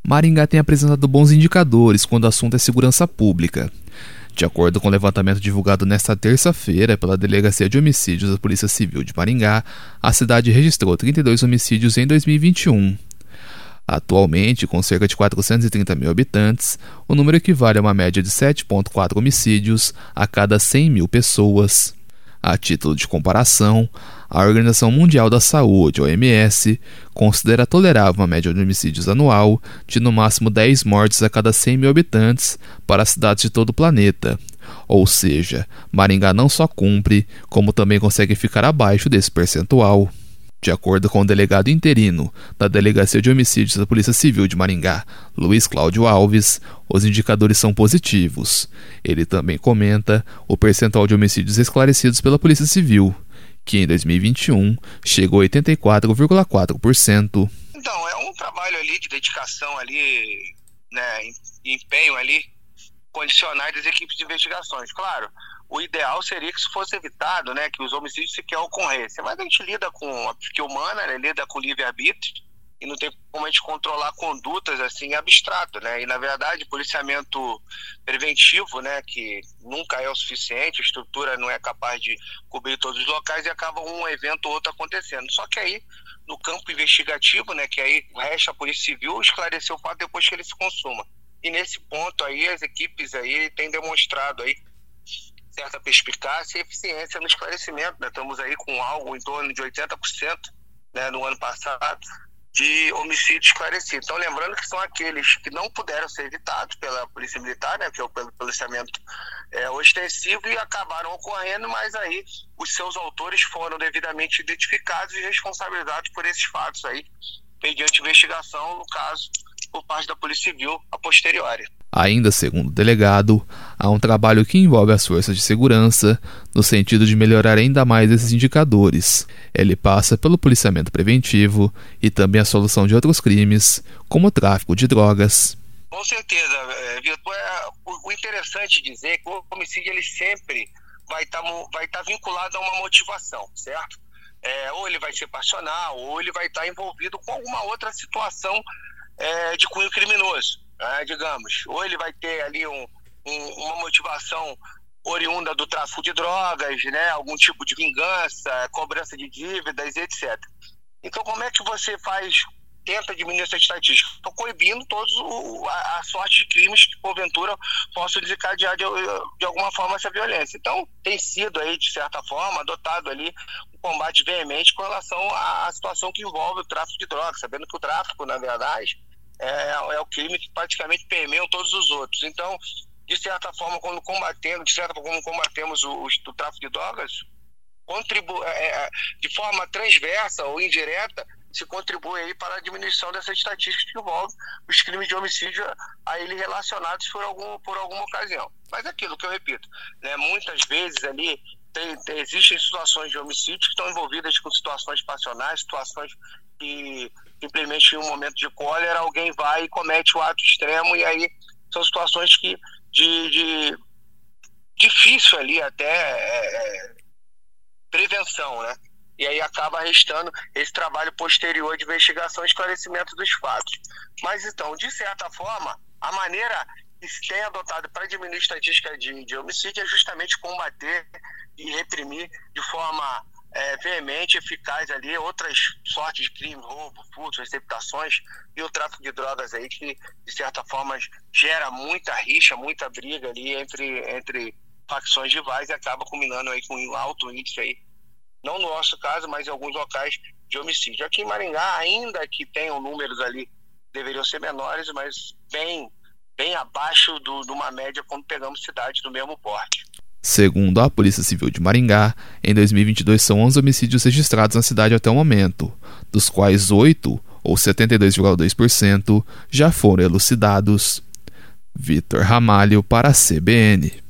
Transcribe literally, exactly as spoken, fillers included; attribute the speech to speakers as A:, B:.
A: Maringá tem apresentado bons indicadores quando o assunto é segurança pública. De acordo com o levantamento divulgado nesta terça-feira pela Delegacia de Homicídios da Polícia Civil de Maringá, a cidade registrou trinta e dois homicídios em dois mil e vinte e um. Atualmente, com cerca de quatrocentos e trinta mil habitantes, o número equivale a uma média de sete vírgula quatro homicídios a cada cem mil pessoas. A título de comparação, a Organização Mundial da Saúde, O M S, considera tolerável uma média de homicídios anual de no máximo dez mortes a cada cem mil habitantes para as cidades de todo o planeta. Ou seja, Maringá não só cumpre, como também consegue ficar abaixo desse percentual. De acordo com o delegado interino da Delegacia de Homicídios da Polícia Civil de Maringá, Luiz Cláudio Alves, os indicadores são positivos. Ele também comenta o percentual de homicídios esclarecidos pela Polícia Civil, que em dois mil e vinte e um chegou a oitenta e quatro vírgula quatro por cento.
B: Então, é um trabalho ali de dedicação ali, né, empenho ali, condicionais das equipes de investigações. Claro, o ideal seria que isso fosse evitado, né, que os homicídios sequer ocorressem. Mas a gente lida com a psique humana, né, lida com o livre-arbítrio e não tem como a gente controlar condutas assim abstrato, né? E na verdade, policiamento preventivo, né, que nunca é o suficiente, a estrutura não é capaz de cobrir todos os locais e acaba um evento ou outro acontecendo. Só que aí, no campo investigativo, né, que aí resta a Polícia Civil esclarecer o fato depois que ele se consuma. E nesse ponto aí, as equipes aí têm demonstrado aí certa perspicácia e eficiência no esclarecimento, né? Estamos aí com algo em torno de oitenta por cento, né, no ano passado, de homicídio esclarecido. Então, lembrando que são aqueles que não puderam ser evitados pela Polícia Militar, né, que é o pelo policiamento é, ostensivo, e acabaram ocorrendo, mas aí os seus autores foram devidamente identificados e responsabilizados por esses fatos aí, mediante investigação, no caso, por parte da Polícia Civil, a posteriori.
A: Ainda segundo o delegado, há um trabalho que envolve as forças de segurança no sentido de melhorar ainda mais esses indicadores. Ele passa pelo policiamento preventivo e também a solução de outros crimes, como o tráfico de drogas.
B: Com certeza, Vitor. O interessante de dizer é que o homicídio ele sempre vai estar vai estar vinculado a uma motivação, certo? É, ou ele vai ser passional, ou ele vai estar envolvido com alguma outra situação é, de cunho criminoso. É, digamos, ou ele vai ter ali um, um, uma motivação oriunda do tráfico de drogas, né, algum tipo de vingança, cobrança de dívidas, etcétera. Então, como é que você faz, tenta diminuir essa estatística? Estou coibindo todos o, a, a sorte de crimes que, porventura, possam desencadear de, de alguma forma essa violência. Então, tem sido aí, de certa forma, adotado ali um combate veemente com relação à, à situação que envolve o tráfico de drogas, sabendo que o tráfico, na verdade, É, é o crime que praticamente permeia todos os outros. Então, de certa forma, quando combatemos, de certa forma, combatemos o, o, o tráfico de drogas, contribu- é, de forma transversa ou indireta, se contribui aí para a diminuição dessa estatística que envolve os crimes de homicídio a ele relacionados por, algum, por alguma ocasião. Mas é aquilo que eu repito, né, muitas vezes ali tem, tem, existem situações de homicídio que estão envolvidas com situações passionais, situações que simplesmente em um momento de cólera alguém vai e comete o ato extremo, e aí são situações que de, de difícil ali até é, prevenção, né? E aí acaba restando esse trabalho posterior de investigação e esclarecimento dos fatos. Mas então, de certa forma, a maneira que se tem adotado para diminuir a estatística de, de homicídio é justamente combater e reprimir de forma É, veemente, eficaz ali, outras sortes de crime, roubo, furtos, receptações e o tráfico de drogas aí que, de certa forma, gera muita rixa, muita briga ali entre, entre facções rivais e acaba culminando aí com um alto índice aí, não no nosso caso, mas em alguns locais de homicídio. Aqui em Maringá, ainda que tenham números ali, deveriam ser menores, mas bem, bem abaixo do, de uma média quando pegamos cidades do mesmo porte.
A: Segundo a Polícia Civil de Maringá, em dois mil e vinte e dois são onze homicídios registrados na cidade até o momento, dos quais oito, ou setenta e dois vírgula dois por cento, já foram elucidados. Vitor Ramalho para a C B N.